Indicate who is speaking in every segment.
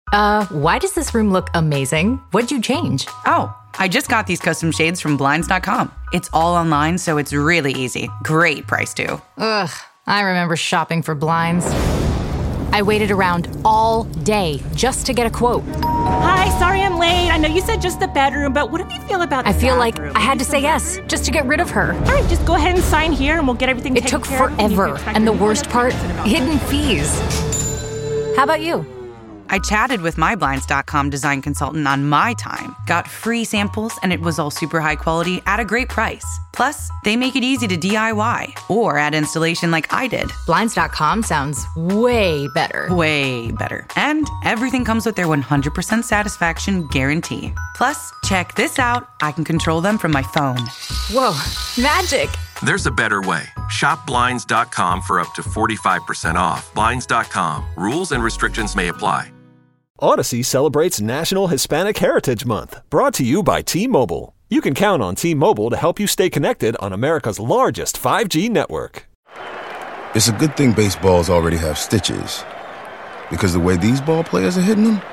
Speaker 1: Why does this room look amazing? What'd you change?
Speaker 2: Oh, I just got these custom shades from Blinds.com. It's all online, so it's really easy. Great price, too.
Speaker 1: Ugh, I remember shopping for blinds. I waited around all day just to get a quote.
Speaker 3: Hi, sorry I'm late. I know you said just the bedroom, but what do you feel about the
Speaker 1: I feel
Speaker 3: bathroom?
Speaker 1: like I had to say yes just to get rid of her.
Speaker 3: All right, just go ahead and sign here and we'll get everything
Speaker 1: It
Speaker 3: taken
Speaker 1: took
Speaker 3: care of.
Speaker 1: forever, and the worst part, hidden fees. How about you?
Speaker 2: I chatted with my Blinds.com design consultant on my time, got free samples, and it was all super high quality at a great price. Plus, they make it easy to DIY or add installation like I did.
Speaker 1: Blinds.com sounds way better.
Speaker 2: Way better. And everything comes with their 100% satisfaction guarantee. Plus, check this out. I can control them from my phone.
Speaker 1: Whoa, magic.
Speaker 4: There's a better way. Shop Blinds.com for up to 45% off. Blinds.com. Rules and restrictions may apply.
Speaker 5: Odyssey celebrates National Hispanic Heritage Month, brought to you by T-Mobile. You can count on T-Mobile to help you stay connected on America's largest 5G network.
Speaker 6: It's a good thing baseballs already have stitches, because the way these ball players are hitting them,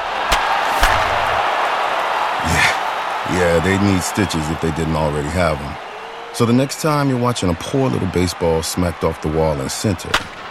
Speaker 6: yeah, they need stitches if they didn't already have them. So the next time you're watching a poor little baseball smacked off the wall in center,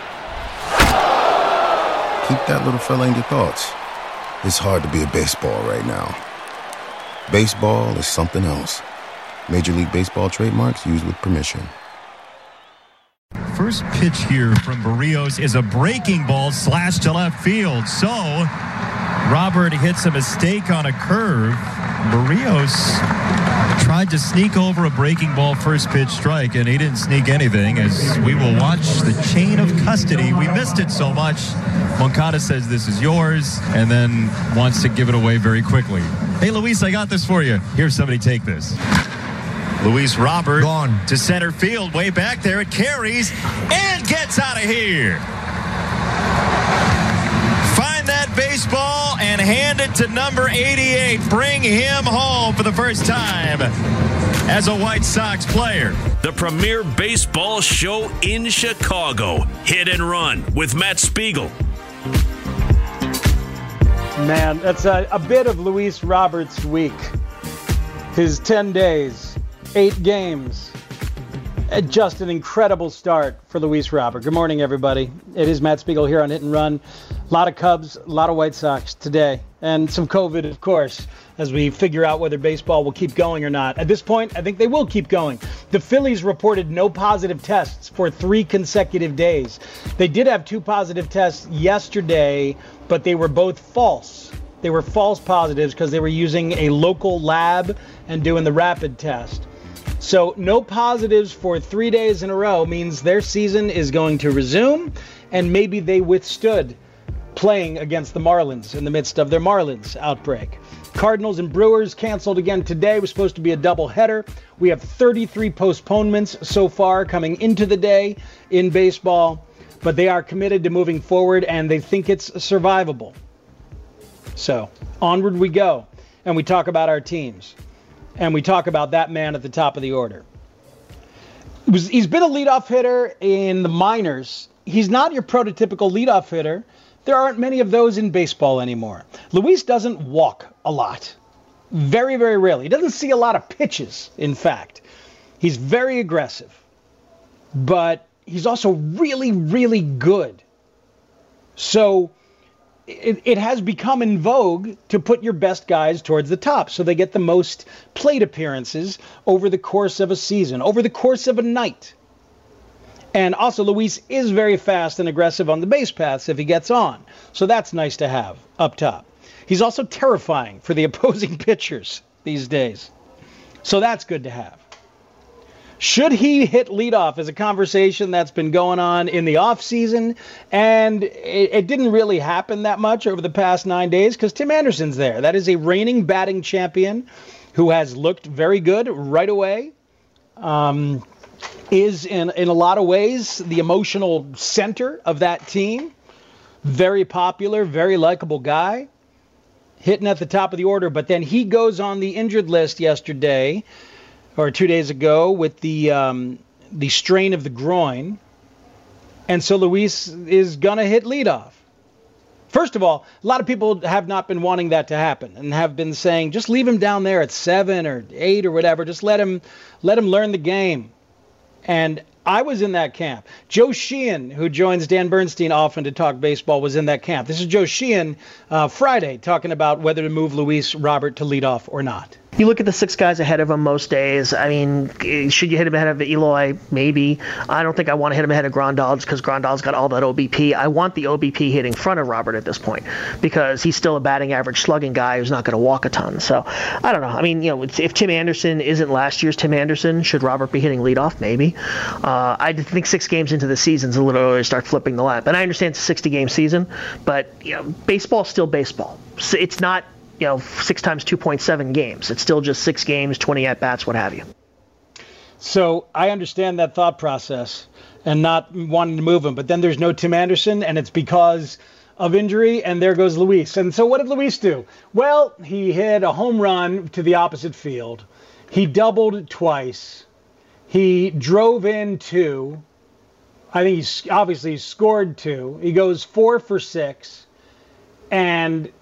Speaker 6: keep that little fella in your thoughts. It's hard to be a baseball right now. Baseball is something else. Major League Baseball trademarks used with permission.
Speaker 7: First pitch here from Berríos is a breaking ball slashed to left field. So Robert hits a mistake on a curve. Berríos tried to sneak over a breaking ball first pitch strike, and he didn't sneak anything, as we will watch the chain of custody. We missed it so much. Moncada says this is yours, and then wants to give it away very quickly. Hey, Luis, I got this for you. Here's somebody take this. Luis Robert gone to center field, way back there. It carries and gets out of here. Find that baseball and hand it to number 88. Bring him home for the first time as a White Sox player.
Speaker 8: The premier baseball show in Chicago. Hit and Run with Matt Spiegel.
Speaker 9: Man, that's a bit of Luis Roberts' week. His 10 days, 8 games. Just an incredible start for Luis Robert. Good morning, everybody. It is Matt Spiegel here on Hit and Run. A lot of Cubs, a lot of White Sox today. And some COVID, of course, as we figure out whether baseball will keep going or not. At this point, I think they will keep going. The Phillies reported no positive tests for 3 consecutive days. They did have 2 positive tests yesterday, but they were both false. They were false positives because they were using a local lab and doing the rapid test. So no positives for 3 days in a row means their season is going to resume, and maybe they withstood playing against the Marlins in the midst of their Marlins outbreak. Cardinals and Brewers canceled again today. It was supposed to be a doubleheader. We have 33 postponements so far coming into the day in baseball, but they are committed to moving forward, and they think it's survivable. So onward we go, and we talk about our teams. And we talk about that man at the top of the order. He's been a leadoff hitter in the minors. He's not your prototypical leadoff hitter. There aren't many of those in baseball anymore. Luis doesn't walk a lot. Very, very rarely. He doesn't see a lot of pitches, in fact. He's very aggressive. But he's also really, really good. So it has become in vogue to put your best guys towards the top so they get the most plate appearances over the course of a season, over the course of a night. And also, Luis is very fast and aggressive on the base paths if he gets on. So that's nice to have up top. He's also terrifying for the opposing pitchers these days. So that's good to have. Should he hit leadoff is a conversation that's been going on in the offseason, and it didn't really happen that much over the past 9 days because Tim Anderson's there. That is a reigning batting champion who has looked very good right away, is in a lot of ways the emotional center of that team. Very popular, very likable guy, hitting at the top of the order, but then he goes on the injured list yesterday or 2 days ago with the strain of the groin. And so Luis is going to hit leadoff. First of all, a lot of people have not been wanting that to happen and have been saying, just leave him down there at 7 or 8 or whatever. Just let him learn the game. And I was in that camp. Joe Sheehan, who joins Dan Bernstein often to talk baseball, was in that camp. This is Joe Sheehan Friday talking about whether to move Luis Robert to lead off or not.
Speaker 10: You look at the 6 guys ahead of him most days. I mean, should you hit him ahead of Eloy? Maybe. I don't think I want to hit him ahead of Grandal because Grandal's got all that OBP. I want the OBP hit in front of Robert at this point because he's still a batting average slugging guy who's not going to walk a ton. So, I don't know. I mean, if Tim Anderson isn't last year's Tim Anderson, should Robert be hitting leadoff? Maybe. I think 6 games into the season's a little early to start flipping the lap. And I understand it's a 60-game season, but baseball's still baseball. So it's not 6 times 2.7 games. It's still just 6 games, 20 at-bats, what have you.
Speaker 9: So I understand that thought process and not wanting to move him. But then there's no Tim Anderson, and it's because of injury, and there goes Luis. And so what did Luis do? Well, he hit a home run to the opposite field. He doubled twice. He drove in 2. I think he obviously scored 2. He goes 4 for 6. And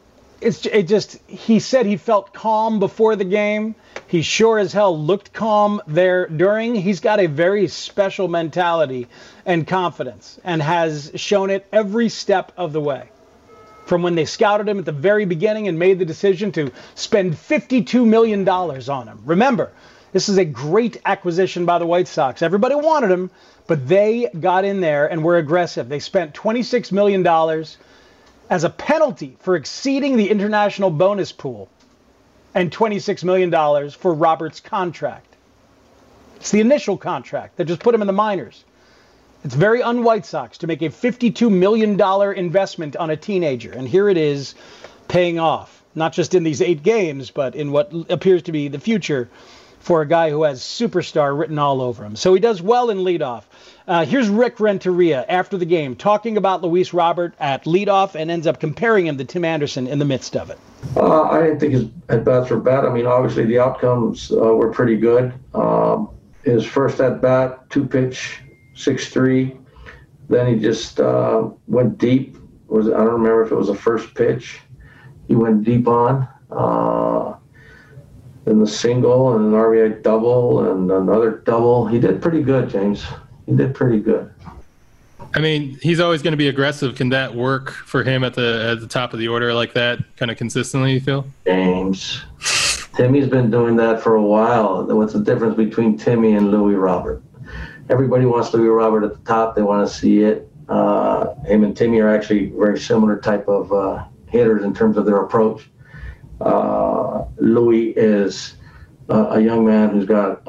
Speaker 9: he said he felt calm before the game. He sure as hell looked calm there during. He's got a very special mentality and confidence and has shown it every step of the way. From when they scouted him at the very beginning and made the decision to spend $52 million on him. Remember, this is a great acquisition by the White Sox. Everybody wanted him, but they got in there and were aggressive. They spent $26 million as a penalty for exceeding the international bonus pool and $26 million for Robert's contract. It's the initial contract that just put him in the minors. It's very un-White Sox to make a $52 million investment on a teenager. And here it is paying off, not just in these 8 games, but in what appears to be the future for a guy who has superstar written all over him. So he does well in leadoff. Here's Rick Renteria after the game talking about Luis Robert at leadoff and ends up comparing him to Tim Anderson in the midst of it.
Speaker 11: I didn't think his at-bats were bad. I mean, obviously the outcomes were pretty good. His first at-bat, 2-pitch, 6-3. Then he just went deep. I don't remember if it was the first pitch. He went deep on. Then the single and an RBI double and another double. He did pretty good, James. He did pretty good.
Speaker 12: I mean, he's always going to be aggressive. Can that work for him at the top of the order like that, kind of consistently, you feel?
Speaker 11: James. Timmy's been doing that for a while. What's the difference between Timmy and Louis Robert? Everybody wants Louis Robert at the top. They want to see it. Him and Timmy are actually very similar type of hitters in terms of their approach. Louis is a young man who's got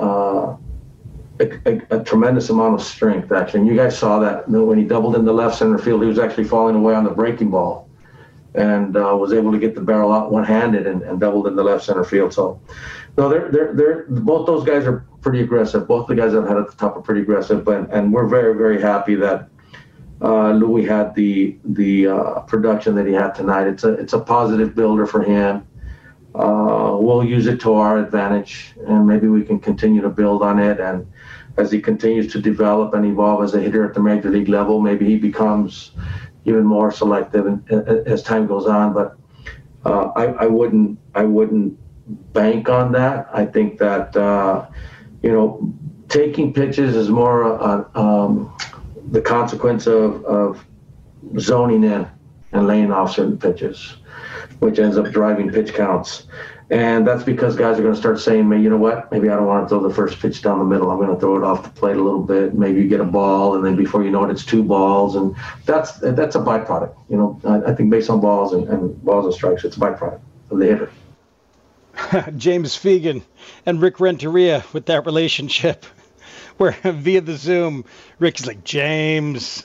Speaker 11: a tremendous amount of strength, actually. And you guys saw that when he doubled into left center field, he was actually falling away on the breaking ball and was able to get the barrel out one-handed and doubled into left center field. So, no, they're both those guys are pretty aggressive. Both the guys I've had at the top are pretty aggressive, and we're very, very happy that Louis had the production that he had tonight. It's a positive builder for him. We'll use it to our advantage, and maybe we can continue to build on it. And as he continues to develop and evolve as a hitter at the major league level, maybe he becomes even more selective as time goes on. But I wouldn't bank on that. I think that taking pitches is more the consequence of zoning in and laying off certain pitches, which ends up driving pitch counts. And that's because guys are going to start saying, you know what, maybe I don't want to throw the first pitch down the middle. I'm going to throw it off the plate a little bit. Maybe you get a ball, and then before you know it, it's 2 balls. And that's a byproduct. I think based on balls and balls and strikes, it's a byproduct of the hitter.
Speaker 9: James Fegan and Rick Renteria with that relationship where via the Zoom, Rick's like, James.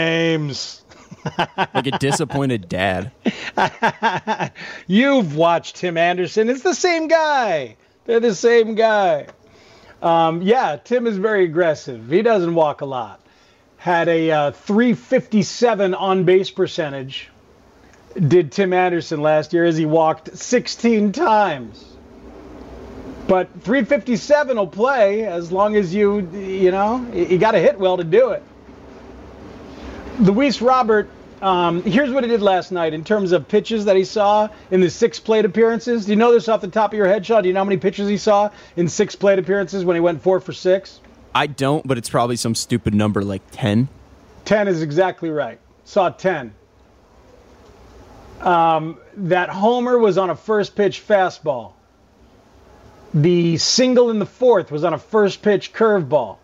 Speaker 13: Like a disappointed dad.
Speaker 9: You've watched Tim Anderson. It's the same guy. They're the same guy. Tim is very aggressive. He doesn't walk a lot. Had a 357 on-base percentage. Did Tim Anderson last year as he walked 16 times. But 357 will play as long as you got to hit well to do it. Luis Robert Here's what he did last night in terms of pitches that he saw in the 6 plate appearances. Do you know this off the top of your head, Shaw? Do you know how many pitches he saw in 6 plate appearances when he went 4 for 6?
Speaker 13: I don't, but it's probably some stupid number like 10.
Speaker 9: 10 is exactly right. Saw 10. That homer was on a first pitch fastball. The single in the 4th was on a first pitch curveball.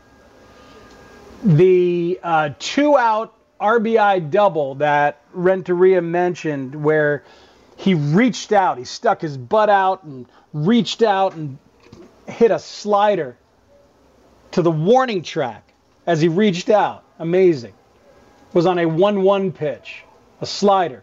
Speaker 9: The 2-out RBI double that Renteria mentioned, where he reached out, he stuck his butt out and reached out and hit a slider to the warning track as he reached out. Amazing. Was on a 1-1 pitch, a slider.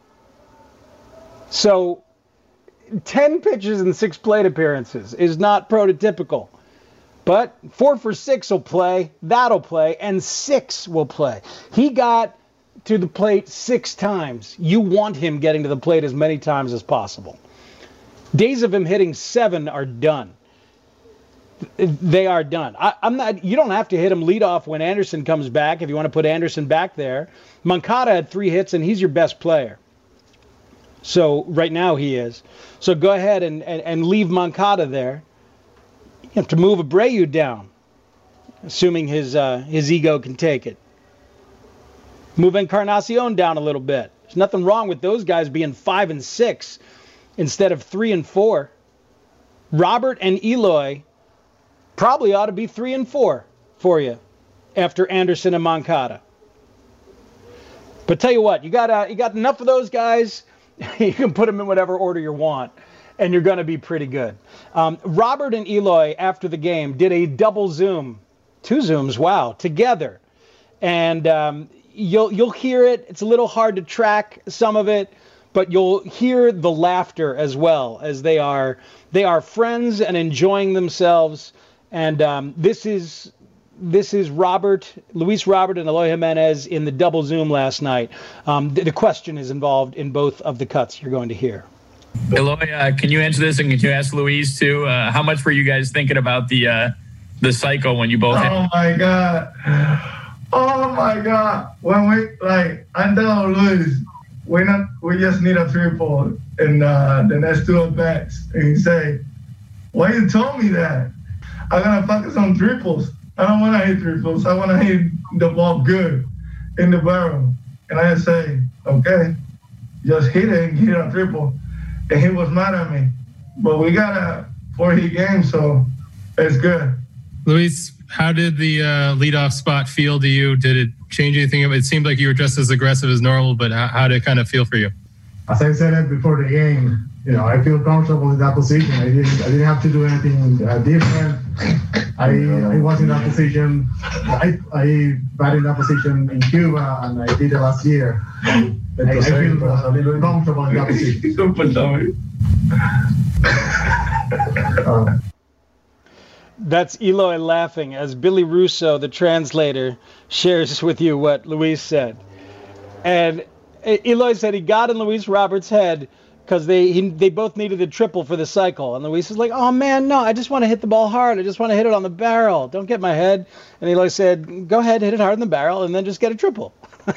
Speaker 9: So 10 pitches in 6 plate appearances is not prototypical. But 4 for 6 will play, that'll play, and 6 will play. He got to the plate 6 times. You want him getting to the plate as many times as possible. Days of him hitting 7 are done. They are done. You don't have to hit him leadoff when Anderson comes back if you want to put Anderson back there. Moncada had 3 hits, and he's your best player. So right now he is. So go ahead and leave Moncada there. You have to move Abreu down, assuming his ego can take it. Move Encarnacion down a little bit. There's nothing wrong with those guys being 5 and 6 instead of 3 and 4. Robert and Eloy probably ought to be 3 and 4 for you after Anderson and Moncada. But tell you what, you got enough of those guys. You can put them in whatever order you want, and you're going to be pretty good. Robert and Eloy, after the game, did a double Zoom, 2 Zooms, wow, together. And you'll hear it. It's a little hard to track some of it, but you'll hear the laughter as well, as they are friends and enjoying themselves. And this is Luis Robert and Eloy Jimenez in the double Zoom last night. The question is involved in both of the cuts you're going to hear.
Speaker 14: Eloy, can you answer this, and can you ask Luis too? How much were you guys thinking about the cycle when you both?
Speaker 15: Oh my God! When we I tell Luis, we just need a triple in the next 2 at bats, and he say, "Why you told me that? I'm gonna focus on triples. I don't want to hit triples. I want to hit the ball good in the barrel." And I say, "Okay, just hit it and hit a triple." And he was mad at me. But we got a 4-hit game, so it's good.
Speaker 12: Luis, how did the leadoff spot feel to you? Did it change anything? It seemed like you were just as aggressive as normal, but how did it kind of feel for you?
Speaker 15: As I said it before the game, I feel comfortable in that position. I didn't have to do anything different. I was in that position. I batted in that position in Cuba, and I did it last year. I feel comfortable in that position.
Speaker 9: That's Eloy laughing as Billy Russo, the translator, shares with you what Luis said. And Eloy said he got in Luis Roberts' head because they both needed a triple for the cycle. And Luis is like, "Oh, man, no, I just want to hit the ball hard. I just want to hit it on the barrel. Don't get my head." And Eloy said, "Go ahead, hit it hard in the barrel, and then just get a triple."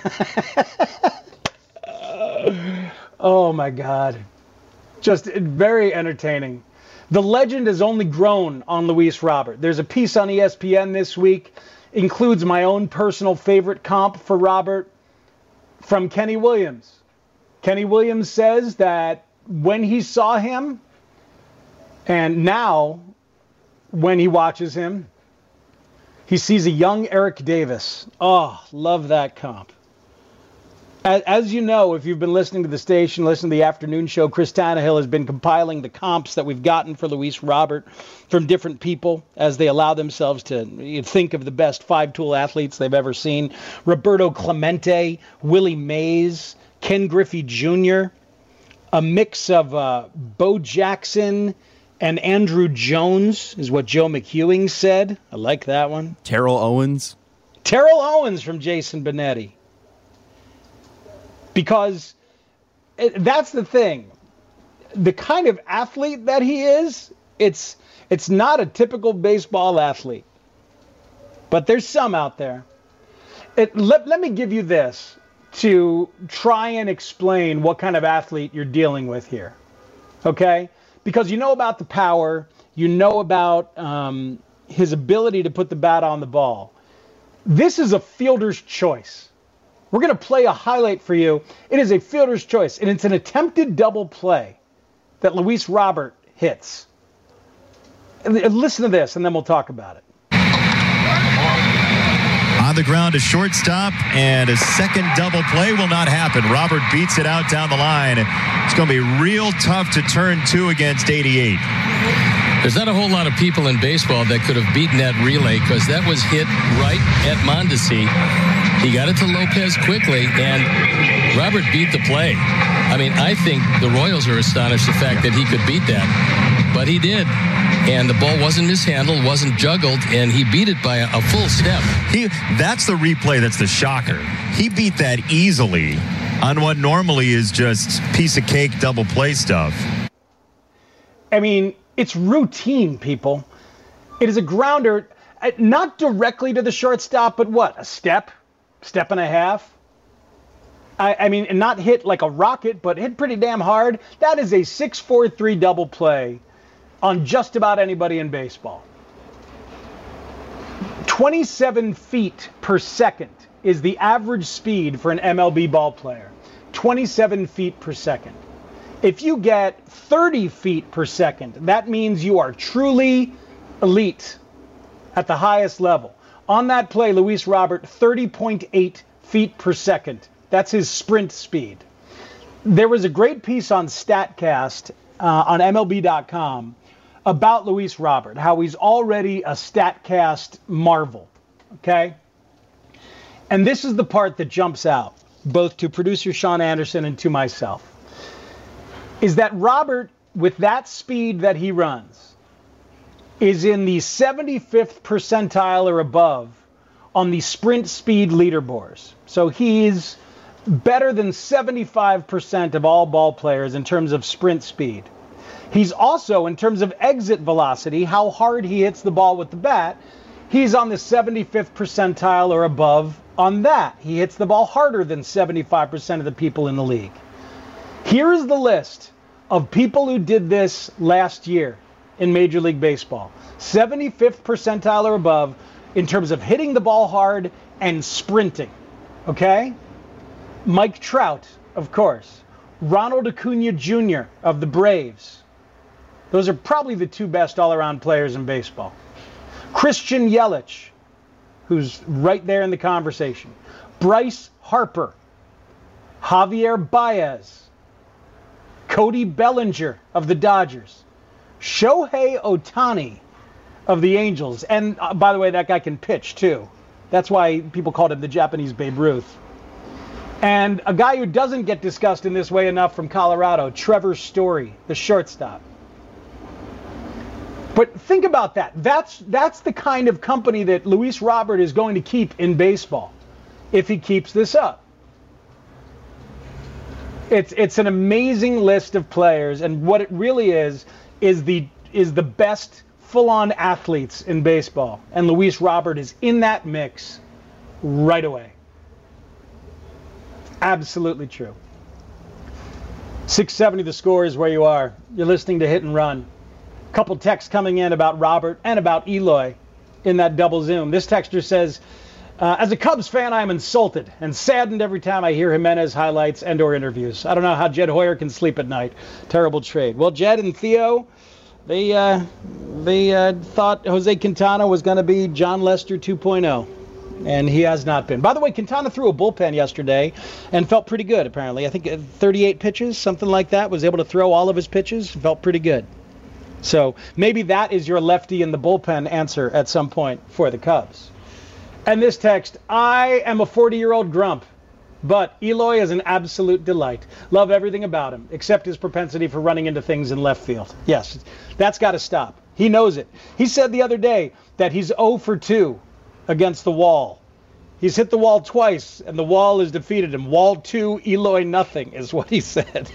Speaker 9: Oh, my God. Just very entertaining. The legend has only grown on Luis Robert. There's a piece on ESPN this week, includes my own personal favorite comp for Robert from Kenny Williams. Kenny Williams says that when he saw him, and now when he watches him, he sees a young Eric Davis. Oh, love that comp. As you know, if you've been listening to the station, listening to the afternoon show, Chris Tannehill has been compiling the comps that we've gotten for Luis Robert from different people as they allow themselves to think of the best 5-tool athletes they've ever seen. Roberto Clemente, Willie Mays, Ken Griffey Jr., a mix of Bo Jackson and Andrew Jones is what Joe McEwing said. I like that one.
Speaker 13: Terrell Owens
Speaker 9: from Jason Benetti. Because that's the thing. The kind of athlete that he is, it's not a typical baseball athlete. But there's some out there. Let me give you this. to try and explain what kind of athlete you're dealing with here, okay? Because you know about the power, you know about his ability to put the bat on the ball. This is a fielder's choice. We're going to play a highlight for you. It is a fielder's choice, and it's an attempted double play that Luis Robert hits. Listen to this, and then we'll talk about it.
Speaker 7: On the ground, a shortstop, and a second double play will not happen. Robert beats it out down the line. It's going to be real tough to turn 2 against 88.
Speaker 16: There's not a whole lot of people in baseball that could have beaten that relay because that was hit right at Mondesi. He got it to Lopez quickly, and Robert beat the play. I mean, I think the Royals are astonished the fact that he could beat that, but he did. And the ball wasn't mishandled, wasn't juggled, and he beat it by a full step.
Speaker 7: That's the replay that's the shocker. He beat that easily on what normally is just piece of cake double play stuff.
Speaker 9: I mean, it's routine, people. It is a grounder, not directly to the shortstop, but what, a step and a half? I mean, and not hit like a rocket, but hit pretty damn hard. That is a 6-4-3 double play on just about anybody in baseball. 27 feet per second is the average speed for an MLB ball player. 27 feet per second. If you get 30 feet per second, that means you are truly elite at the highest level. On that play, Luis Robert, 30.8 feet per second. That's his sprint speed. There was a great piece on StatCast on MLB.com about Luis Robert, how he's already a StatCast marvel, okay? And this is the part that jumps out, both to producer Sean Anderson and to myself, is that Robert, with that speed that he runs, is in the 75th percentile or above on the sprint speed leaderboards. So he's better than 75% of all ball players in terms of sprint speed. He's also, in terms of exit velocity, how hard he hits the ball with the bat, he's on the 75th percentile or above on that. He hits the ball harder than 75% of the people in the league. Here's the list of people who did this last year in Major League Baseball. 75th percentile or above in terms of hitting the ball hard and sprinting. Okay? Mike Trout, of course. Ronald Acuna Jr. of the Braves. Those are probably the 2 best all-around players in baseball. Christian Yelich, who's right there in the conversation. Bryce Harper. Javier Baez. Cody Bellinger of the Dodgers. Shohei Ohtani of the Angels. And, by the way, that guy can pitch, too. That's why people called him the Japanese Babe Ruth. And a guy who doesn't get discussed in this way enough from Colorado, Trevor Story, the shortstop. But think about that. That's the kind of company that Luis Robert is going to keep in baseball if he keeps this up. It's an amazing list of players, and what it really is the best full-on athletes in baseball. And Luis Robert is in that mix right away. Absolutely true. 670 The Score is where you are. You're listening to Hit and Run. A couple texts coming in about Robert and about Eloy in that double zoom. This texter says, as a Cubs fan, I'm insulted and saddened every time I hear Jimenez highlights and or interviews. I don't know how Jed Hoyer can sleep at night. Terrible trade. Well, Jed and Theo, they thought Jose Quintana was going to be John Lester 2.0. And he has not been. By the way, Quintana threw a bullpen yesterday and felt pretty good, apparently. I think 38 pitches, something like that. Was able to throw all of his pitches. Felt pretty good. So maybe that is your lefty in the bullpen answer at some point for the Cubs. And this text, I am a 40-year-old grump, but Eloy is an absolute delight. Love everything about him, except his propensity for running into things in left field. Yes, that's got to stop. He knows it. He said the other day that he's 0 for 2 against the wall. He's hit the wall twice, and the wall has defeated him. Wall 2, Eloy nothing, is what he said.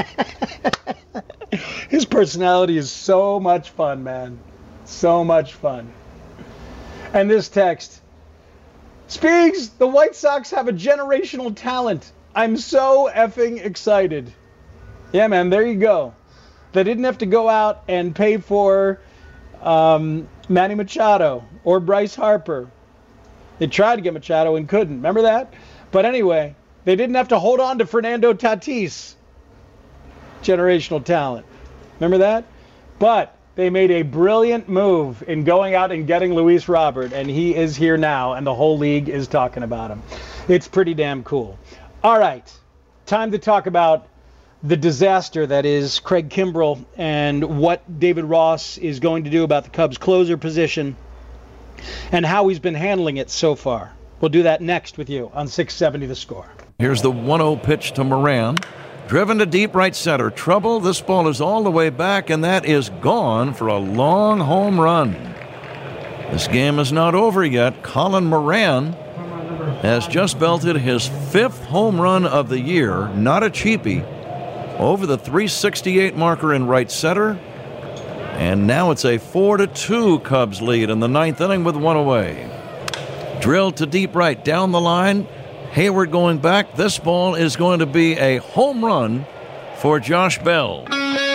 Speaker 9: His personality is so much fun, man. So much fun. And this text, Speaks, the White Sox have a generational talent. I'm so effing excited. Yeah, man, there you go. They didn't have to go out and pay for Manny Machado or Bryce Harper. They tried to get Machado and couldn't. Remember that? But anyway, they didn't have to hold on to Fernando Tatis. Generational talent. Remember that? But they made a brilliant move in going out and getting Luis Robert, and he is here now, and the whole league is talking about him. It's pretty damn cool. All right, time to talk about the disaster that is Craig Kimbrel and what David Ross is going to do about the Cubs closer position and how he's been handling it so far. We'll do that next with you on 670 The Score.
Speaker 17: Here's the 1-0 pitch to Moran. Driven to deep right center. Trouble. This ball is all the way back, and that is gone for a long home run. This game is not over yet. Colin Moran has just belted his 5th home run of the year, not a cheapie, over the 368 marker in right center. And now it's a 4-2 Cubs lead in the 9th inning with 1 away. Drilled to deep right down the line. Hayward going back. This ball is going to be a home run for Josh Bell.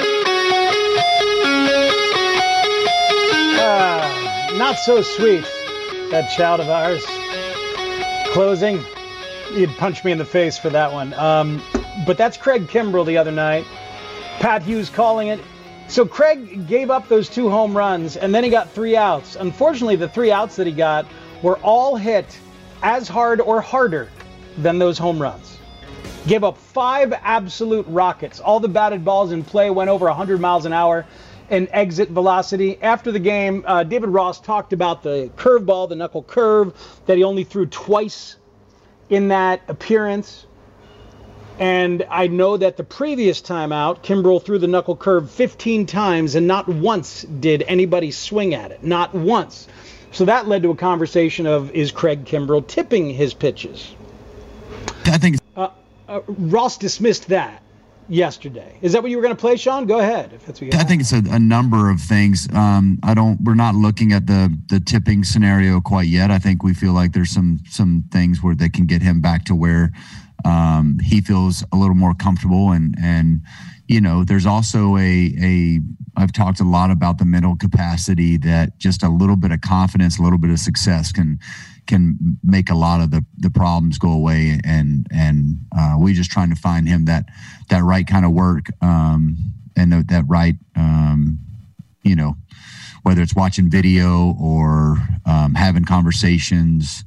Speaker 9: Not so sweet, that child of ours. Closing. You'd punch me in the face for that one. But that's Craig Kimbrel the other night. Pat Hughes calling it. So Craig gave up those 2 home runs, and then he got 3 outs. Unfortunately, the 3 outs that he got were all hit as hard or harder than those home runs. Gave up 5 absolute rockets. All the batted balls in play went over 100 miles an hour in exit velocity. After the game, David Ross talked about the curveball, the knuckle curve, that he only threw twice in that appearance. And I know that the previous time out, Kimbrel threw the knuckle curve 15 times, and not once did anybody swing at it. Not once. So that led to a conversation of, is Craig Kimbrel tipping his pitches?
Speaker 18: I think
Speaker 9: Ross dismissed that yesterday. Is that what you were going to play, Sean? Go ahead. If that's what you
Speaker 18: I think it's a number of things. We're not looking at the tipping scenario quite yet. I think we feel like there's some things where they can get him back to where he feels a little more comfortable, and you know, there's also I've talked a lot about the mental capacity that just a little bit of confidence, a little bit of success can make a lot of the problems go away, and we just trying to find him that right kind of work, and that right, you know, whether it's watching video or having conversations.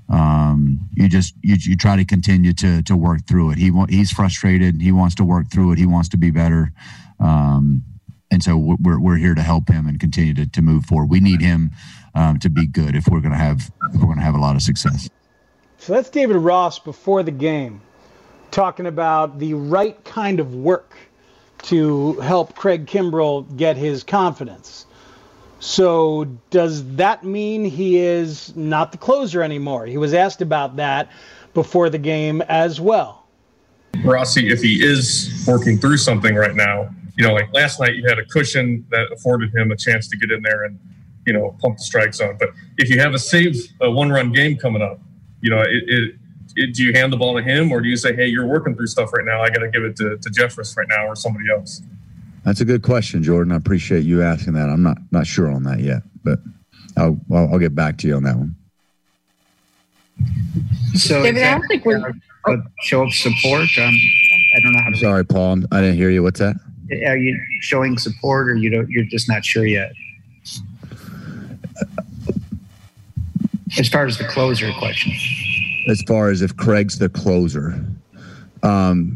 Speaker 18: You try to continue to work through it. He's frustrated. He wants to work through it. He wants to be better. And so we're here to help him and continue to move forward. We need him to be good if we're going to have a lot of success.
Speaker 9: So that's David Ross before the game, talking about the right kind of work to help Craig Kimbrel get his confidence. So does that mean he is not the closer anymore? He was asked about that before the game as well.
Speaker 12: Rossi, if he is working through something right now, you know, like last night you had a cushion that afforded him a chance to get in there and, you know, pump the strike zone. But if you have a one-run game coming up, you know, do you hand the ball to him, or do you say, hey, you're working through stuff right now, I got to give it to Jeffress right now or somebody else?
Speaker 18: That's a good question, Jordan. I appreciate you asking that. I'm not sure on that yet, but I'll get back to you on that one.
Speaker 19: So David, I don't think we're a show of support. I don't know how.
Speaker 18: I'm sorry, Paul. I didn't hear you. What's that?
Speaker 19: Are you showing support, or you're just not sure yet? As far as the closer question.
Speaker 18: As far as if Craig's the closer, I'm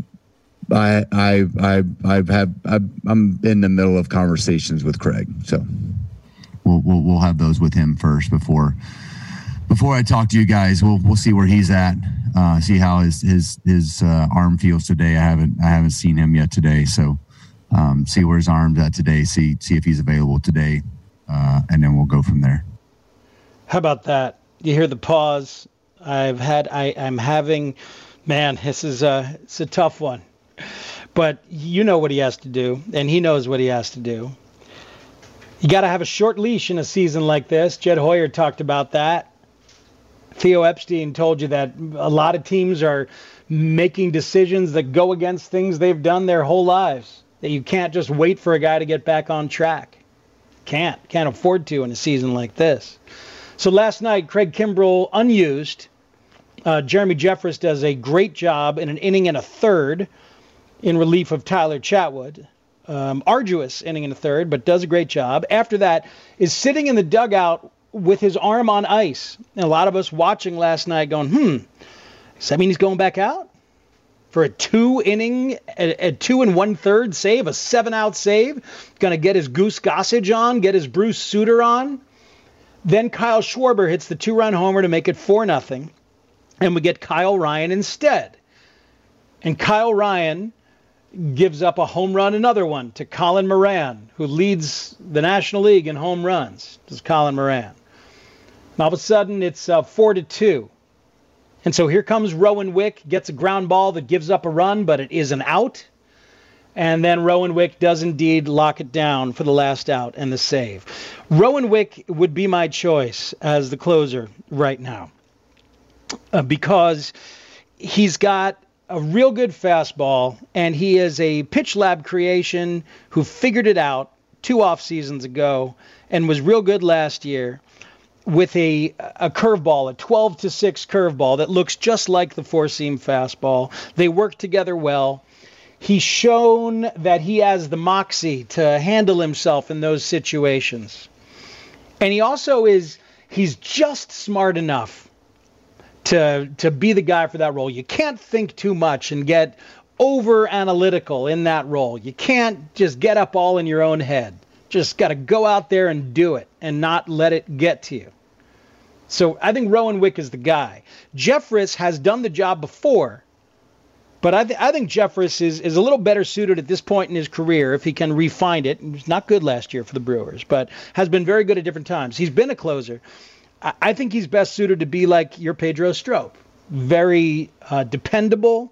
Speaker 18: in the middle of conversations with Craig, so we'll have those with him first before I talk to you guys. We'll see where he's at, see how his arm feels today. I haven't seen him yet today, so see where his arm's at today. See if he's available today, and then we'll go from there.
Speaker 9: How about that? You hear the pause. I'm having, man, this is it's a tough one. But you know what he has to do, and he knows what he has to do. You got to have a short leash in a season like this. Jed Hoyer talked about that. Theo Epstein told you that a lot of teams are making decisions that go against things they've done their whole lives, that you can't just wait for a guy to get back on track. Can't afford to in a season like this. So last night, Craig Kimbrell unused. Jeremy Jeffress does a great job in an inning and a third in relief of Tyler Chatwood. Arduous inning and a third, but does a great job. After that, is sitting in the dugout with his arm on ice. And a lot of us watching last night going, does that mean he's going back out? For a 2-inning, a 2 1/3 save, a 7-out save, going to get his Goose Gossage on, get his Bruce Sutter on. Then Kyle Schwarber hits the 2-run homer to make it 4-0, and we get Kyle Ryan instead. And Kyle Ryan gives up a home run, another one, to Colin Moran, who leads the National League in home runs. This is Colin Moran. And all of a sudden, it's 4-2. And so here comes Rowan Wick, gets a ground ball that gives up a run, but it is an out. And then Rowan Wick does indeed lock it down for the last out and the save. Rowan Wick would be my choice as the closer right now because he's got a real good fastball, and he is a pitch lab creation who figured it out 2 off seasons ago and was real good last year with a curveball, a 12-6 curveball that looks just like the 4-seam fastball. They work together well. He's shown that he has the moxie to handle himself in those situations. And he also he's just smart enough to be the guy for that role. You can't think too much and get over analytical in that role. You can't just get up all in your own head. Just got to go out there and do it and not let it get to you. So I think Rowan Wick is the guy. Jeffress has done the job before, but I think Jeffress is a little better suited at this point in his career if he can refine it. He was not good last year for the Brewers, but has been very good at different times. He's been a closer. I think he's best suited to be like your Pedro Strop. Very dependable,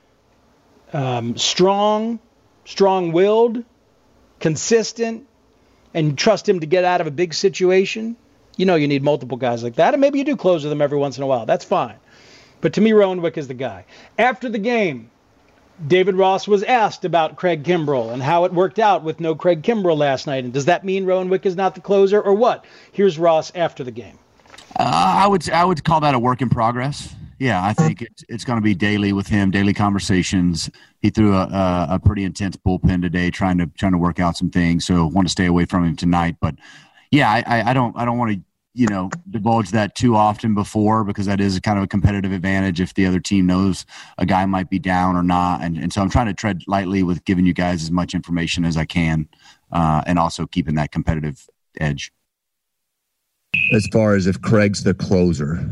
Speaker 9: strong-willed, consistent, and you trust him to get out of a big situation. You know you need multiple guys like that, and maybe you do close with them every once in a while. That's fine. But to me, Rowan Wick is the guy. After the game, David Ross was asked about Craig Kimbrell and how it worked out with no Craig Kimbrell last night. And does that mean Rowan Wick is not the closer or what? Here's Ross after the game.
Speaker 18: I would call that a work in progress. Yeah, I think it's going to be daily with him, daily conversations. He threw a pretty intense bullpen today, trying to work out some things. So want to stay away from him tonight. But yeah, I don't want to divulge that too often before, because that is kind of a competitive advantage if the other team knows a guy might be down or not. And so I'm trying to tread lightly with giving you guys as much information as I can, and also keeping that competitive edge.
Speaker 20: As far as if Craig's the closer.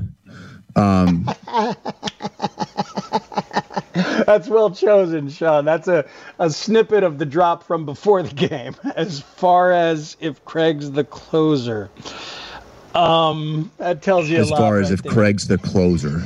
Speaker 9: That's well chosen, Sean. That's a snippet of the drop from before the game. As far as if Craig's the closer. That tells you a lot.
Speaker 20: As far as if Craig's the closer.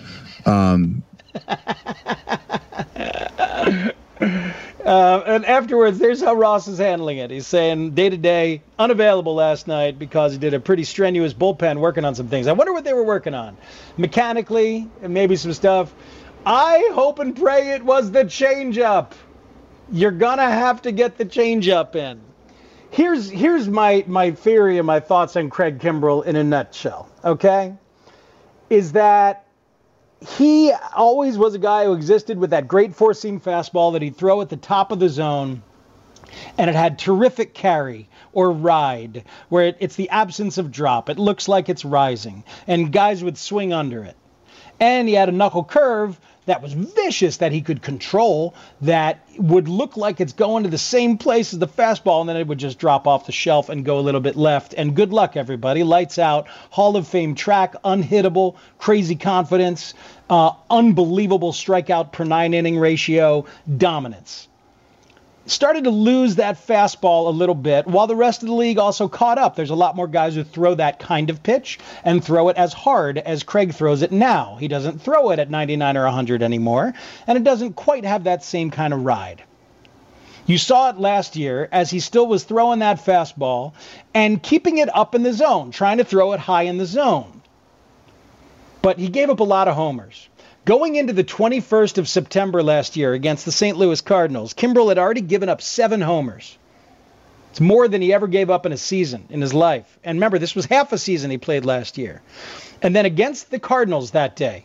Speaker 9: And afterwards, there's how Ross is handling it. He's saying day-to-day, unavailable last night because he did a pretty strenuous bullpen working on some things. I wonder what they were working on. Mechanically, and maybe some stuff. I hope and pray it was the changeup. You're going to have to get the changeup in. Here's my theory and my thoughts on Craig Kimbrell in a nutshell, okay? Is that he always was a guy who existed with that great four-seam fastball that he'd throw at the top of the zone, and it had terrific carry or ride, where it's the absence of drop. It looks like it's rising, and guys would swing under it. And he had a knuckle curve that was vicious that he could control, that would look like it's going to the same place as the fastball, and then it would just drop off the shelf and go a little bit left. And good luck, everybody. Lights out. Hall of Fame track, unhittable, crazy confidence, unbelievable strikeout per 9-inning ratio, dominance. Started to lose that fastball a little bit, while the rest of the league also caught up. There's a lot more guys who throw that kind of pitch and throw it as hard as Craig throws it now. He doesn't throw it at 99 or 100 anymore, and it doesn't quite have that same kind of ride. You saw it last year as he still was throwing that fastball and keeping it up in the zone, trying to throw it high in the zone. But he gave up a lot of homers. Going into the 21st of September last year against the St. Louis Cardinals, Kimbrel had already given up 7 homers. It's more than he ever gave up in a season in his life. And remember, this was half a season he played last year. And then against the Cardinals that day,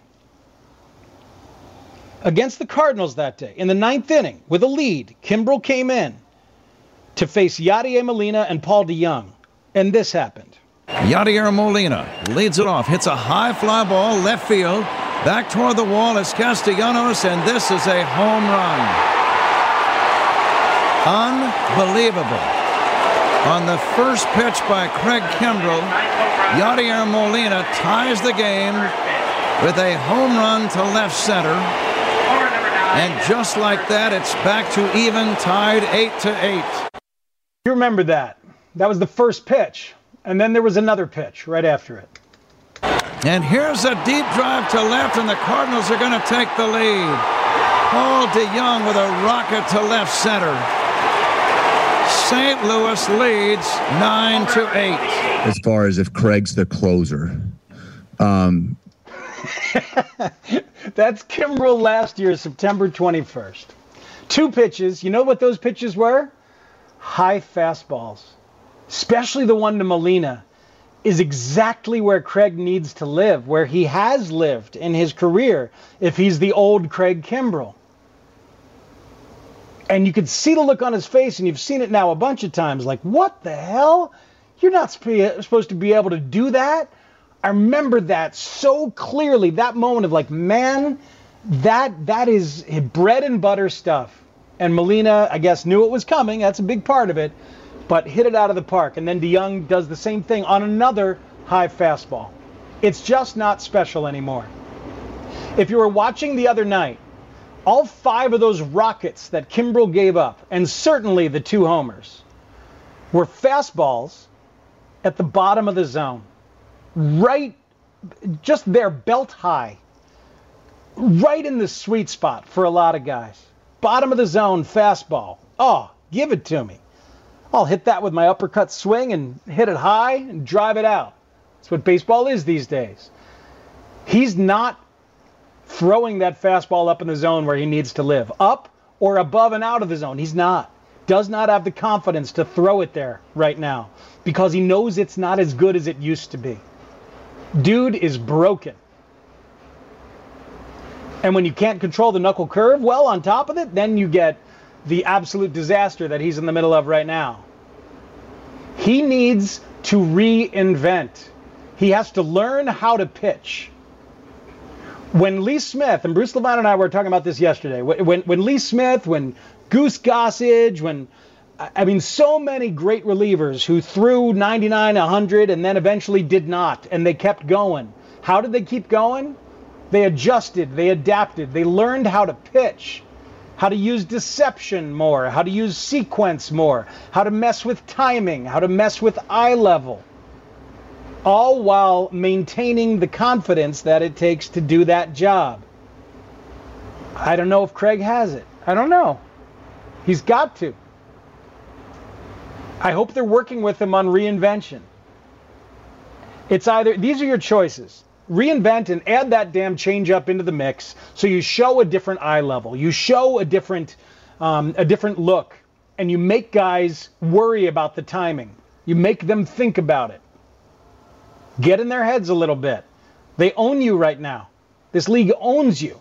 Speaker 9: in the 9th inning, with a lead, Kimbrel came in to face Yadier Molina and Paul DeJong. And this happened.
Speaker 17: Yadier Molina leads it off, hits a high fly ball, left field, back toward the wall is Castellanos, and this is a home run. Unbelievable. On the first pitch by Craig Kimbrel, Yadier Molina ties the game with a home run to left center. And just like that, it's back to even, tied 8-8.
Speaker 9: You remember that. That was the first pitch. And then there was another pitch right after it.
Speaker 17: And here's a deep drive to left, and the Cardinals are going to take the lead. Paul DeJong with a rocket to left center. St. Louis leads 9-8.
Speaker 20: As far as if Craig's the closer.
Speaker 9: That's Kimbrel last year, September 21st. 2 pitches. You know what those pitches were? High fastballs. Especially the one to Molina is exactly where Craig needs to live, where he has lived in his career if he's the old Craig Kimbrel. And you could see the look on his face, and you've seen it now a bunch of times, like, what the hell? You're not supposed to be able to do that? I remember that so clearly, that moment of like, man, that is bread and butter stuff. And Molina, I guess, knew it was coming. That's a big part of it. But hit it out of the park. And then DeJong does the same thing on another high fastball. It's just not special anymore. If you were watching the other night, all 5 of those rockets that Kimbrel gave up, and certainly the 2 homers, were fastballs at the bottom of the zone. Right, just there, belt high. Right in the sweet spot for a lot of guys. Bottom of the zone, fastball. Oh, give it to me. I'll hit that with my uppercut swing and hit it high and drive it out. That's what baseball is these days. He's not throwing that fastball up in the zone where he needs to live. Up or above and out of the zone. He's not. Does not have the confidence to throw it there right now because he knows it's not as good as it used to be. Dude is broken. And when you can't control the knuckle curve, well, on top of it, then you get the absolute disaster that he's in the middle of right now. He needs to reinvent. He has to learn how to pitch. When Lee Smith, and Bruce Levine and I were talking about this yesterday, when Lee Smith, when Goose Gossage, so many great relievers who threw 99, 100, and then eventually did not, and they kept going. How did they keep going? They adjusted, they adapted, they learned how to pitch, how to use deception more, how to use sequence more, how to mess with timing, how to mess with eye level, all while maintaining the confidence that it takes to do that job. I don't know if Craig has it. I don't know. He's got to. I hope they're working with him on reinvention. It's either, these are your choices. Reinvent and add that damn changeup into the mix so you show a different eye level. You show a different look, and you make guys worry about the timing. You make them think about it. Get in their heads a little bit. They own you right now. This league owns you.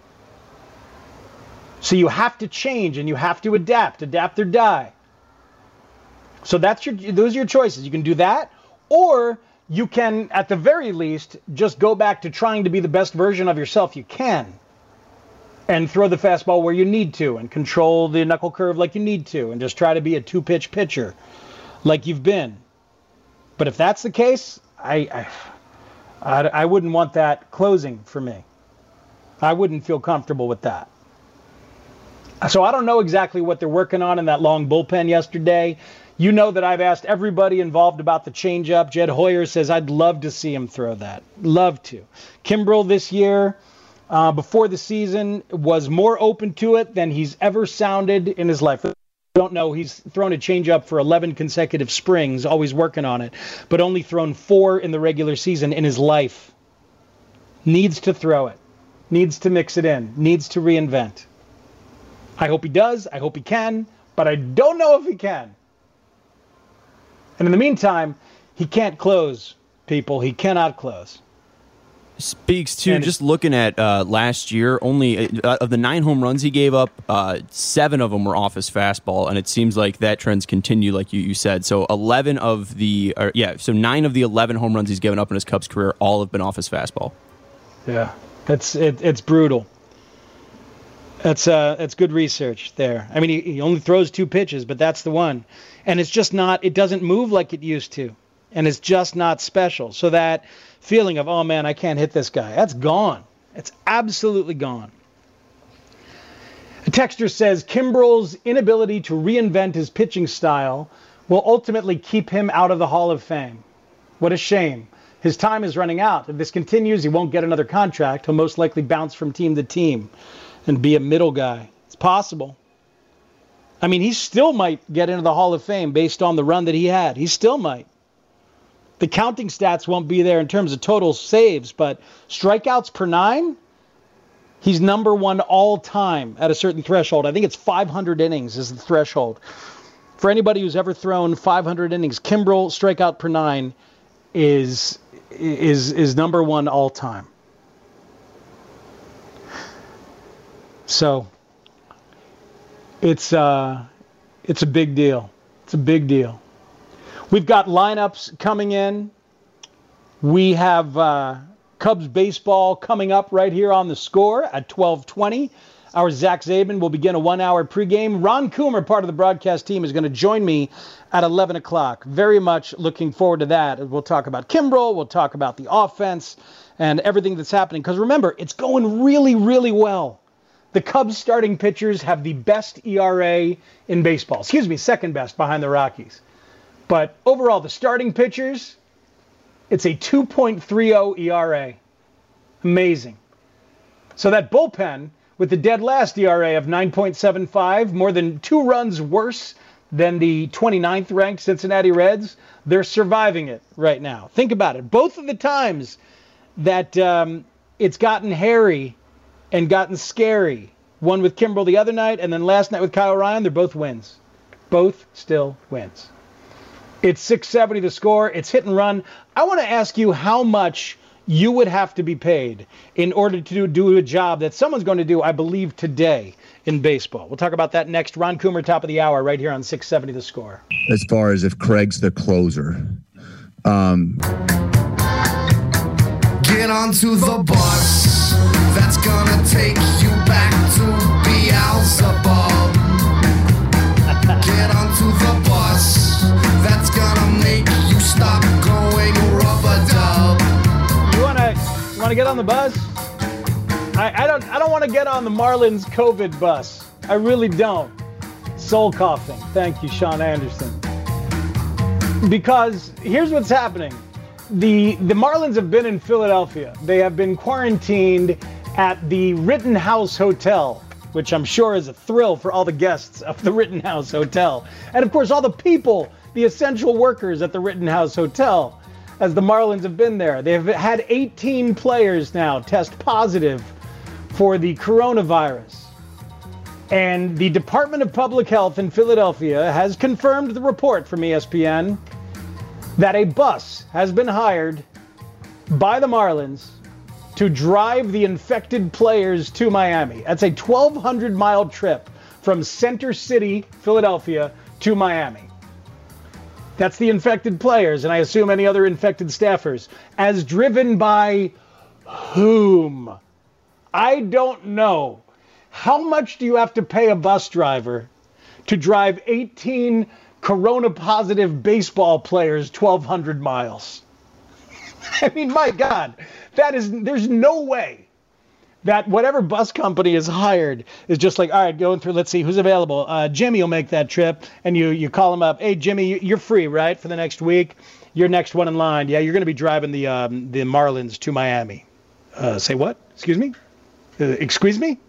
Speaker 9: So you have to change and you have to adapt or die. So those are your choices. You can do that, or you can, at the very least, just go back to trying to be the best version of yourself you can and throw the fastball where you need to and control the knuckle curve like you need to and just try to be a 2-pitch pitcher like you've been. But if that's the case, I wouldn't want that closing for me. I wouldn't feel comfortable with that. So I don't know exactly what they're working on in that long bullpen yesterday. You know that I've asked everybody involved about the changeup. Jed Hoyer says, I'd love to see him throw that. Love to. Kimbrel this year, before the season, was more open to it than he's ever sounded in his life. I don't know. He's thrown a changeup for 11 consecutive springs, always working on it, but only thrown 4 in the regular season in his life. Needs to throw it. Needs to mix it in. Needs to reinvent. I hope he does. I hope he can. But I don't know if he can. And in the meantime, he can't close, people. He cannot close.
Speaker 13: Speaks to just looking at last year, only of the 9 home runs he gave up, 7 of them were off his fastball, and it seems like that trend's continued, like you said. So 9 of the 11 home runs he's given up in his Cubs career, all have been off his fastball.
Speaker 9: Yeah, it's brutal. That's good research there. I mean, he only throws 2 pitches, but that's the one, and it's just not. It doesn't move like it used to, and it's just not special. So that feeling of, oh man, I can't hit this guy, that's gone. It's absolutely gone. A texter says Kimbrel's inability to reinvent his pitching style will ultimately keep him out of the Hall of Fame. What a shame. His time is running out. If this continues, he won't get another contract. He'll most likely bounce from team to team and be a middle guy. It's possible. I mean, he still might get into the Hall of Fame based on the run that he had. He still might. The counting stats won't be there in terms of total saves, but strikeouts per 9, he's number 1 all time at a certain threshold. I think it's 500 innings is the threshold. For anybody who's ever thrown 500 innings, Kimbrel strikeout per 9 is number 1 all time. So it's a big deal. It's a big deal. We've got lineups coming in. We have Cubs baseball coming up right here on The Score at 12:20. Our Zach Zabin will begin a 1-hour pregame. Ron Coomer, part of the broadcast team, is going to join me at 11 o'clock. Very much looking forward to that. We'll talk about Kimbrel. We'll talk about the offense and everything that's happening. Because remember, it's going really, really well. The Cubs starting pitchers have the best ERA in baseball. Second best behind the Rockies. But overall, the starting pitchers, it's a 2.30 ERA. Amazing. So that bullpen, with the dead last ERA of 9.75, more than 2 runs worse than the 29th ranked Cincinnati Reds, they're surviving it right now. Think about it. Both of the times that it's gotten hairy and gotten scary, one with Kimbrel the other night and then last night with Kyle Ryan, they're both wins. Both still wins. It's 670 The Score. It's hit and run. I want to ask you how much you would have to be paid in order to do a job that someone's going to do, I believe, today in baseball. We'll talk about that next. Ron Coomer, top of the hour, right here on 670 The Score.
Speaker 20: As far as if Craig's the closer.
Speaker 21: Get onto the bus that's gonna take you back to Beelzebub. Get onto the bus that's gonna make you stop going rub-a-dub.
Speaker 9: You wanna get on the bus? I don't want to get on the Marlins COVID bus. I really don't. Soul coughing. Thank you, Sean Anderson. Because here's what's happening. The Marlins have been in Philadelphia. They have been quarantined at the Rittenhouse Hotel, which I'm sure is a thrill for all the guests of the Rittenhouse Hotel. And of course, all the people, the essential workers at the Rittenhouse Hotel, as the Marlins have been there. They've had 18 players now test positive for the coronavirus. And the Department of Public Health in Philadelphia has confirmed the report from ESPN that a bus has been hired by the Marlins to drive the infected players to Miami. That's a 1,200-mile trip from Center City, Philadelphia, to Miami. That's the infected players, and I assume any other infected staffers. As driven by whom? I don't know. How much do you have to pay a bus driver to drive 18 corona-positive baseball players 1,200 miles? I mean, my God, there's no way that whatever bus company is hired is just like, all right, going through, let's see who's available. Jimmy will make that trip, and you call him up. Hey, Jimmy, you're free, right, for the next week? You're next one in line. Yeah, you're going to be driving the Marlins to Miami. Say what? Excuse me? Excuse me?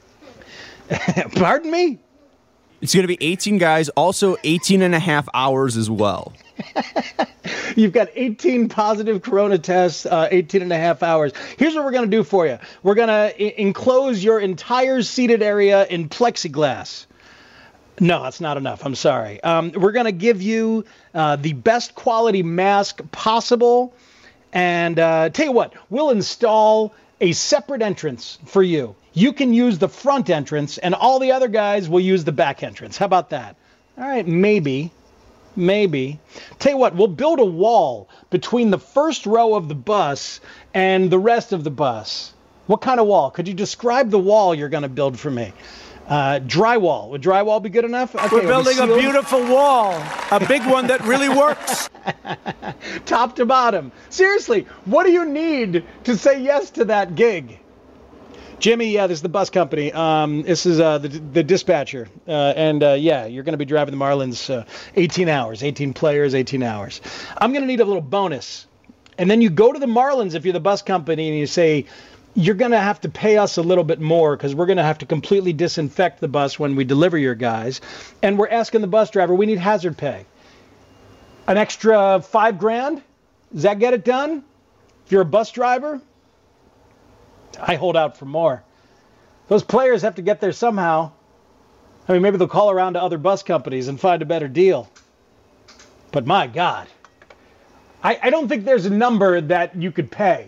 Speaker 9: Pardon me?
Speaker 13: It's going to be 18 guys, also 18 and a half hours as well.
Speaker 9: You've got 18 positive corona tests, 18 and a half hours. Here's what we're going to do for you. We're going to enclose your entire seated area in plexiglass. No, that's not enough. I'm sorry. We're going to give you the best quality mask possible. And tell you what, we'll install a separate entrance for you. You can use the front entrance, and all the other guys will use the back entrance. How about that? All right, maybe. Tell you what, we'll build a wall between the first row of the bus and the rest of the bus. What kind of wall? Could you describe the wall you're going to build for me? Drywall. Would drywall be good enough? Okay,
Speaker 3: we're building a beautiful wall, a big one that really works.
Speaker 9: Top to bottom. Seriously, what do you need to say yes to that gig? Jimmy, yeah, this is the bus company. This is the dispatcher. Yeah, you're going to be driving the Marlins 18 hours, 18 players, 18 hours. I'm going to need a little bonus. And then you go to the Marlins if you're the bus company and you say, you're going to have to pay us a little bit more because we're going to have to completely disinfect the bus when we deliver your guys. And we're asking the bus driver, we need hazard pay. An extra $5,000? Does that get it done? If you're a bus driver? I hold out for more. Those players have to get there somehow. I mean, maybe they'll call around to other bus companies and find a better deal. But my God, I don't think there's a number that you could pay.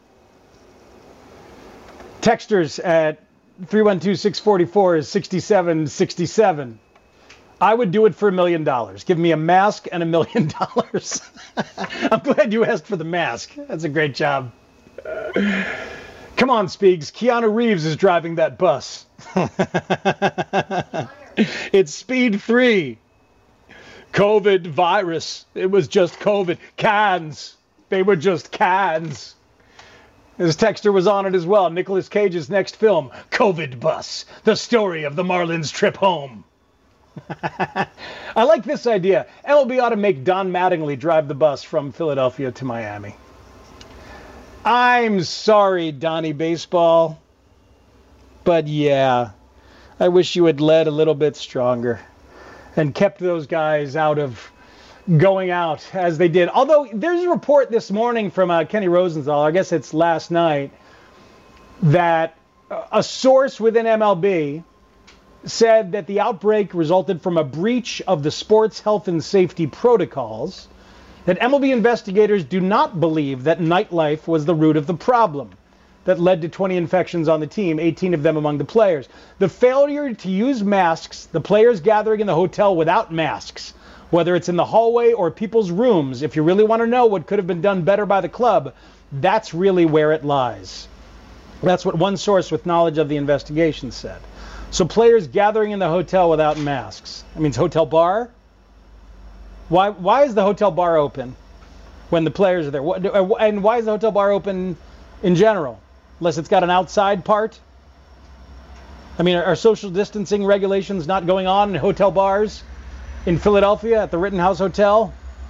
Speaker 9: Texters at 312-644 is 6767. I would do it for $1 million. Give me a mask and $1 million. I'm glad you asked for the mask. That's a great job. Come on, Speegs. Keanu Reeves is driving that bus. It's Speed 3. COVID virus. It was just COVID. Cans. They were just cans. This texter was on it as well. Nicolas Cage's next film, COVID Bus, the story of the Marlins trip home. I like this idea. MLB ought to make Don Mattingly drive the bus from Philadelphia to Miami. I'm sorry, Donnie Baseball. But yeah, I wish you had led a little bit stronger and kept those guys out of going out as they did. Although there's a report this morning from Kenny Rosenthal, I guess it's last night, that a source within MLB said that the outbreak resulted from a breach of the sports health and safety protocols, that MLB investigators do not believe that nightlife was the root of the problem that led to 20 infections on the team, 18 of them among the players. The failure to use masks, the players gathering in the hotel without masks, whether it's in the hallway or people's rooms, if you really want to know what could have been done better by the club, that's really where it lies. That's what one source with knowledge of the investigation said. So players gathering in the hotel without masks. I mean, it's hotel bar? Why is the hotel bar open when the players are there? And why is the hotel bar open in general? Unless it's got an outside part? I mean, are social distancing regulations not going on in hotel bars in Philadelphia at the Rittenhouse Hotel?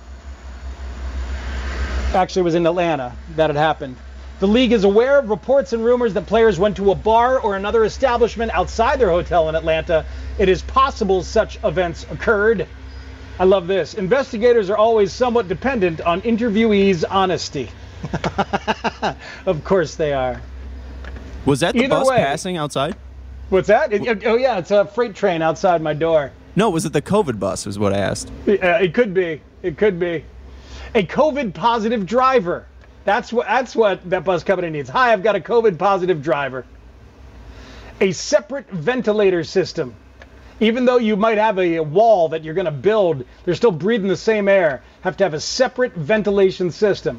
Speaker 9: Actually, it was in Atlanta that it happened. The league is aware of reports and rumors that players went to a bar or another establishment outside their hotel in Atlanta. It is possible such events occurred. I love this. Investigators are always somewhat dependent on interviewees' honesty. Of course they are.
Speaker 13: Was that the bus passing outside?
Speaker 9: What's that? Oh, yeah, it's a freight train outside my door.
Speaker 13: No, was it the COVID bus is what I asked.
Speaker 9: It could be. It could be. A COVID-positive driver. That's what that bus company needs. Hi, I've got a COVID-positive driver. A separate ventilator system. Even though you might have a wall that you're going to build, they're still breathing the same air. Have to have a separate ventilation system.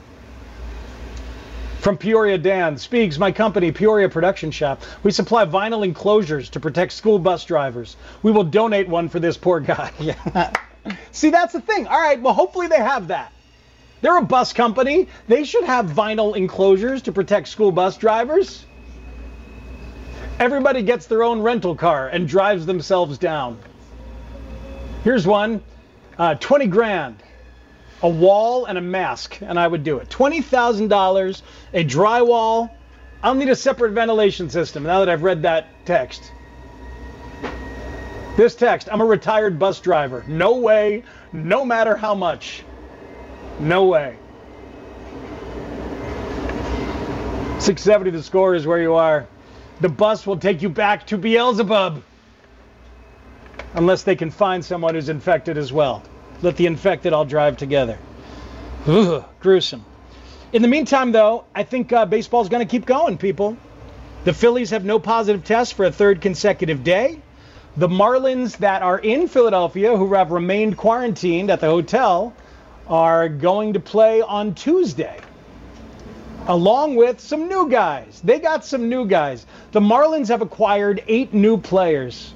Speaker 9: From Peoria Dan, Speaks, my company, Peoria Production Shop. We supply vinyl enclosures to protect school bus drivers. We will donate one for this poor guy. See, that's the thing. All right, well, hopefully they have that. They're a bus company. They should have vinyl enclosures to protect school bus drivers. Everybody gets their own rental car and drives themselves down. Here's one, 20 grand. A wall and a mask, and I would do it. $20,000, a drywall. I'll need a separate ventilation system now that I've read that text. This text, I'm a retired bus driver. No way, no matter how much. No way. 670 The Score is where you are. The bus will take you back to Beelzebub. Unless they can find someone who's infected as well. Let the infected all drive together. Ugh, gruesome. In the meantime, though, I think baseball's going to keep going, people. The Phillies have no positive tests for a third consecutive day. The Marlins that are in Philadelphia, who have remained quarantined at the hotel, are going to play on Tuesday, along with some new guys. They got some new guys. The Marlins have acquired 8 new players.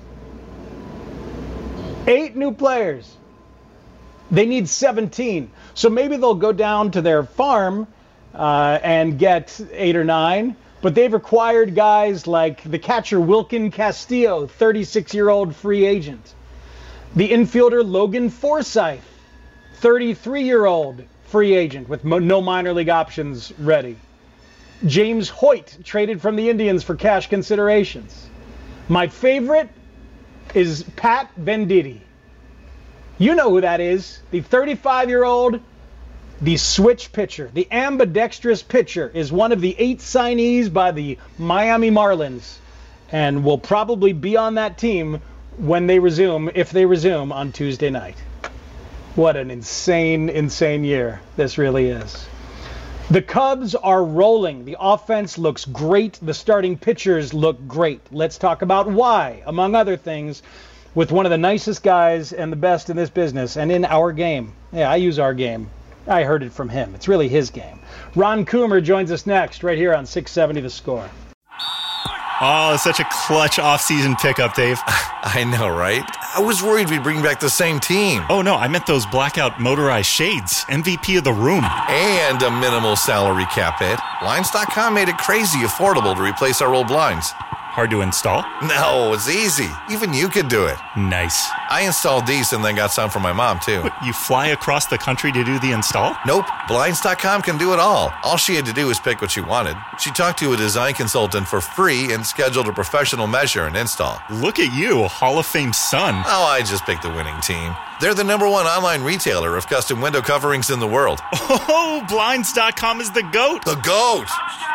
Speaker 9: 8 new players. They need 17. So maybe they'll go down to their farm and get 8 or 9. But they've acquired guys like the catcher Wilkin Castillo, 36-year-old free agent. The infielder Logan Forsythe, 33-year-old free agent with no minor league options ready. James Hoyt, traded from the Indians for cash considerations. My favorite is Pat Venditti. You know who that is. The 35-year-old, the switch pitcher, the ambidextrous pitcher, is one of the 8 signees by the Miami Marlins and will probably be on that team when they resume, if they resume, on Tuesday night. What an insane, insane year this really is. The Cubs are rolling. The offense looks great. The starting pitchers look great. Let's talk about why, among other things, with one of the nicest guys and the best in this business and in our game. Yeah, I use our game. I heard it from him. It's really his game. Ron Coomer joins us next right here on 670 The Score.
Speaker 2: Oh, such a clutch off-season pickup, Dave.
Speaker 22: I know, right? I was worried we'd bring back the same team.
Speaker 2: Oh, no, I meant those blackout motorized shades. MVP of the room.
Speaker 22: And a minimal salary cap hit. Blinds.com made it crazy affordable to replace our old blinds.
Speaker 2: Hard to install?
Speaker 22: No, it's easy. Even you could do it.
Speaker 2: Nice.
Speaker 22: I installed these and then got some for my mom, too.
Speaker 2: What, you fly across the country to do the install?
Speaker 22: Nope. Blinds.com can do it all. All she had to do was pick what she wanted. She talked to a design consultant for free and scheduled a professional measure and install.
Speaker 2: Look at you, a Hall of Fame son.
Speaker 22: Oh, I just picked the winning team. They're the #1 online retailer of custom window coverings in the world.
Speaker 2: Oh, Blinds.com is the GOAT.
Speaker 22: The GOAT!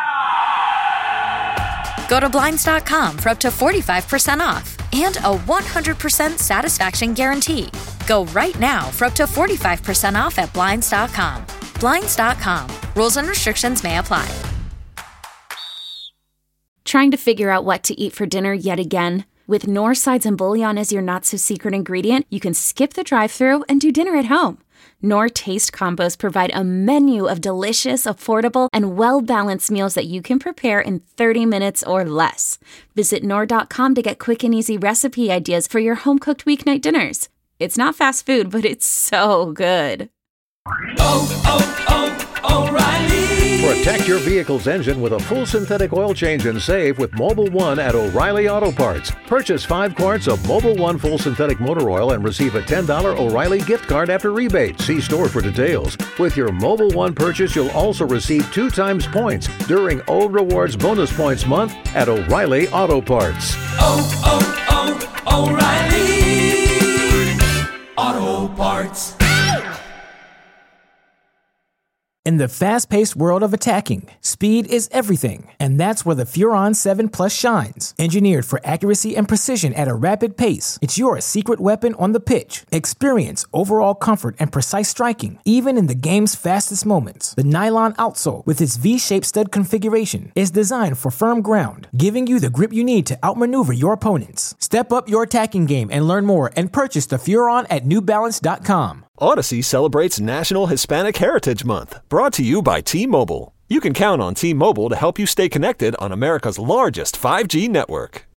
Speaker 23: Go to Blinds.com for up to 45% off and a 100% satisfaction guarantee. Go right now for up to 45% off at Blinds.com. Blinds.com. Rules and restrictions may apply.
Speaker 24: Trying to figure out what to eat for dinner yet again? With Knorr sides and bouillon as your not-so-secret ingredient, you can skip the drive-thru and do dinner at home. Knorr Taste Combos provide a menu of delicious, affordable, and well-balanced meals that you can prepare in 30 minutes or less. Visit Knorr.com to get quick and easy recipe ideas for your home-cooked weeknight dinners. It's not fast food, but it's so good.
Speaker 25: O'Reilly. Protect your vehicle's engine with a full synthetic oil change and save with Mobil 1 at O'Reilly Auto Parts. Purchase 5 quarts of Mobil 1 full synthetic motor oil and receive a $10 O'Reilly gift card after rebate. See store for details. With your Mobil 1 purchase, you'll also receive 2 times points during O Rewards Bonus Points Month at O'Reilly Auto Parts.
Speaker 21: O'Reilly Auto Parts.
Speaker 26: In the fast-paced world of attacking, speed is everything, and that's where the Furon 7 Plus shines. Engineered for accuracy and precision at a rapid pace, it's your secret weapon on the pitch. Experience overall comfort and precise striking, even in the game's fastest moments. The nylon outsole, with its V-shaped stud configuration, is designed for firm ground, giving you the grip you need to outmaneuver your opponents. Step up your attacking game and learn more and purchase the Furon at NewBalance.com.
Speaker 5: Odyssey celebrates National Hispanic Heritage Month, brought to you by T-Mobile. You can count on T-Mobile to help you stay connected on America's largest 5G network.